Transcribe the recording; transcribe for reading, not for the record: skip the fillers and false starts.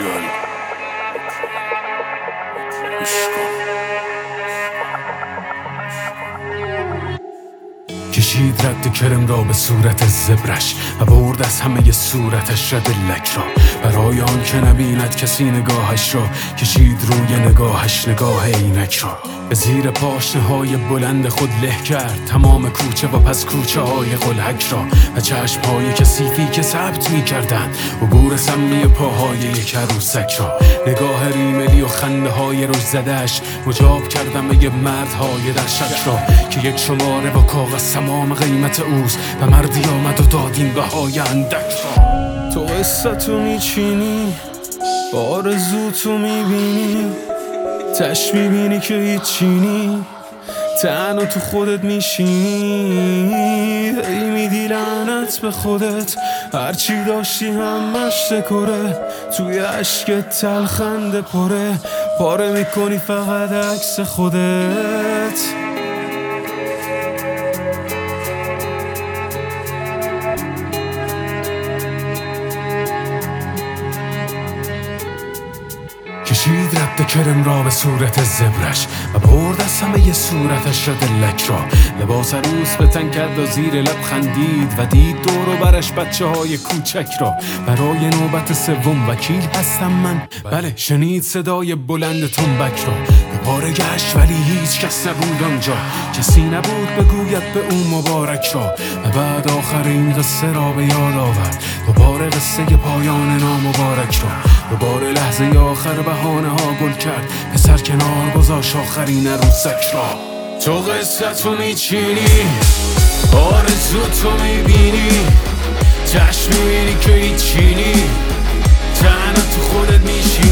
اوفیشیال کشید رد کرم را به صورت زبرش و برد از همه صورتش رد لک را، برای آن که نبیند کسی نگاهش را. کشید روی نگاهش نگاه عینک را، به زیر پاشنه های بلند خود له کرد تمام کوچه و پس کوچه های قلهک را، و چشم های کثیفی که ثبت می کردند عبور سمی پاهای یک عروسک را. نگاه ریملی و خنده های روش زدش مجاب کردم یه مردهای در شک را، که یک شماره با کاغذ تمام قیمت اوست و مردی آمد و داد این بهای اندک را. تو قصتو میچینی، آرزوتو میبینی، تش میبینی که هیچینی، تنها تو خودت میشینی، هی میدی لعنت به خودت، هرچی داشتی همش دکره، توی عشقت تلخنده پاره میکنی فقط عکس خودت. کشید رد کرم را به صورت زبرش و برد از همه صورتش رد لک را. لباس عروس به تن کرد و زیر لب خندید و دید دور و برش بچه های کوچک را. برای نوبت سوم وکیل هستم من، بله شنید صدای بلند تنبک را. دوباره گشت ولی هیچ کس نبود آنجا، کسی نبود بگوید به او مبارک را. و بعد آخر این قصه را به یاد آورد، دوباره قصه پایان نامبارک را. دوباره لحظه آخر بهانه ها گل کرد، پسر کنار گذاشت آخرین عروسک را. تو قصتو میچینی، آرزوتو میبینی، چشم میبینی که هیچینی، تنها تو خودت میشینی،